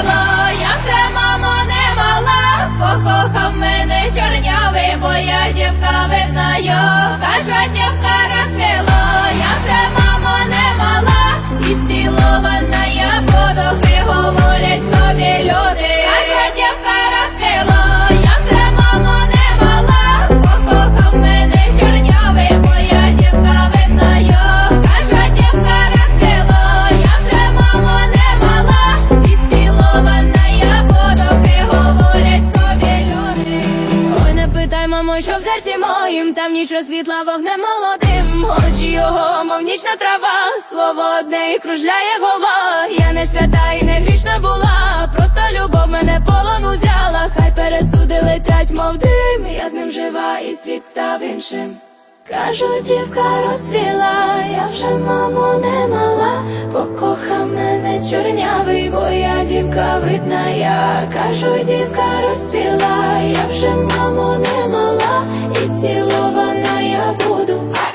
розцвіло, я вже, мамо, не мала, покохав мене чорнявий, бо я дівка виднаю. Кажуть, дівка розцвіло, я вже, мамо, не мала, і цілована я подохи, говорять собі люди. Кажуть, дівка розцвіло, я вже, мамо, не мала, покохав мене чорнявий, бо я дівка виднаю. Кажуть, дівка розцвіло, я вже, мамо, не мала, і цілована я подохи, говорять собі люди. Ой, не питай, мамо, що в серці моїм, там ніч світла вогнем молодим. Очі його, мов нічна трава, слово одне і кружляє голова. Я не свята і не грішна була, просто любов мене полон узяла. Хай пересуди летять, мов дим, я з ним жива і світ став іншим. Кажу, дівка розцвіла, я вже, мамо, не мала, покохав мене чорнявий, бо я дівка видна я. Кажу, дівка розцвіла, я вже, мамо, не мала, і цілована я буду.